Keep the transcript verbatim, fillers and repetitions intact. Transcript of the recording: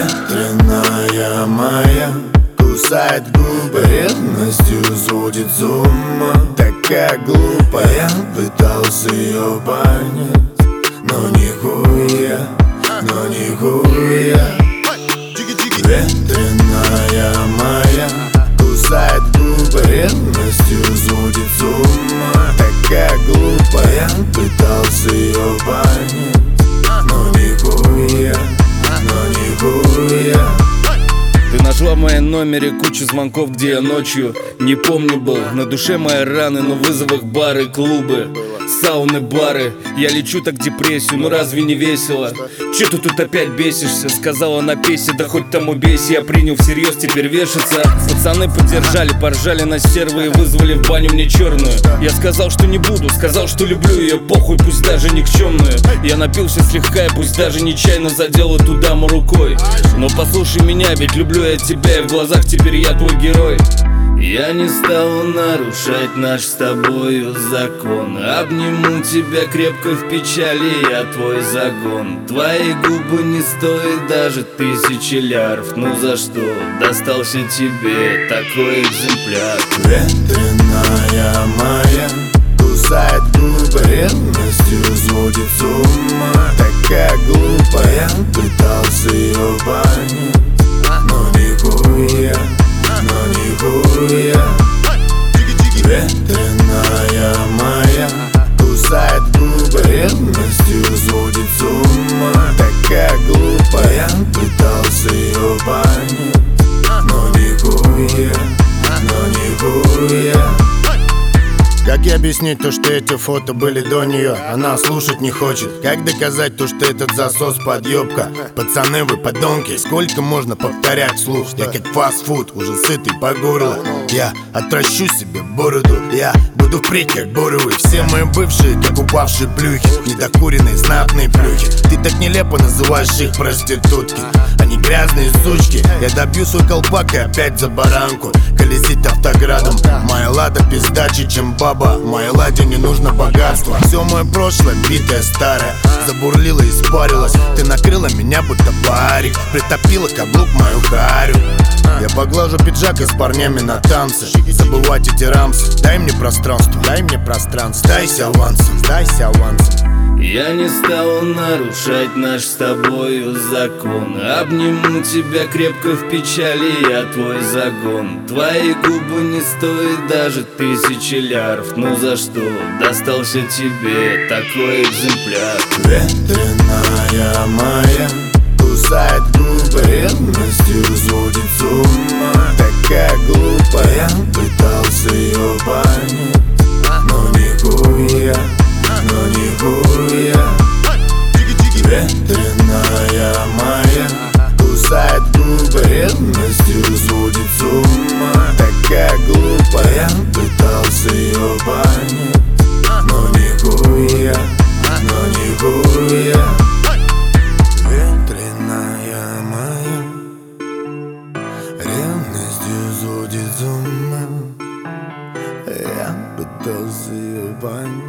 Ветреная моя кусает губы, ревностью сводит с ума. Такая глупая, пытался ее понять, но нихуя, но нихуя. Ветреная моя кусает губы, ревностью сводит с ума. Такая глупая, пытался ее понять, но нихуя, но нихуя. Ты нашла в моем номере кучу звонков, где я ночью не помню был. На душе мои раны, но в вызовах бары, клубы, сауны, бары. Я лечу так в депрессию, ну разве не весело? Че ты тут опять бесишься? Сказала на песе, да хоть там убейся. Я принял всерьез, теперь вешаться. Пацаны поддержали, поржали на стервы и вызвали в баню мне черную. Я сказал, что не буду, сказал, что люблю ее, похуй, пусть даже никчемную. Я напился слегка и пусть даже нечаянно задел эту даму рукой. Но послушай меня, ведь люблю я тебя, и в глазах теперь я твой герой. Я не стану нарушать наш с тобою закон. Обниму тебя крепко в печали, я твой загон. Твои губы не стоят даже тысячи ляров. Ну за что достался тебе такой экземпляр? Ветреная моя кусает губы, ревностью сводит с ума. Такая глупая, пытался ее понять, но нихуя, но нихуя. Ветреная моя кусает губы, ревностью сводит с ума. Такая глупая, пытался ее понять, но нихуя, но нихуя. Как ей объяснить то, что эти фото были до нее? Она слушать не хочет. Как доказать то, что этот засос подъебка? Пацаны, вы подонки, сколько можно повторять вслух? Я как фастфуд, уже сытый по горло. Я отращу себе бороду, я буду впредь как боровый. Все мои бывшие, как упавшие плюхи, недокуренные знатные плюхи. Ты так нелепо называешь их проститутки. Они грязные сучки. Я добью свой колпак и опять за баранку колесить автоградом. Моя лада пиздаче, чем баба. Моей ладе не нужно богатство. Все мое прошлое, битое, старое, забурлило и испарилось. Ты накрыла меня, будто парик, притопила каблук мою харю. Я поглажу пиджак и с парнями на танцы. Забывать эти рамсы. Дай мне пространство, дай мне пространство. Сдайся авансом, сдайся авансом. Я не стал нарушать наш с тобою закон. Обниму тебя крепко в печали, я твой загон. Твои губы не стоят даже тысячи ляров. Ну за что достался тебе такой экземпляр? Ветреная моя кусает губы, ревностью сводит с ума. Такая глупая, пытался ее понять, но нихуя, но нихуя. Ветреная моя кусает губы, ревностью сводит с ума. Такая глупая, пытался ее понять, но нихуя, но нихуя. Ветреная моя ревностью сводит с ума. Я пытался ее понять.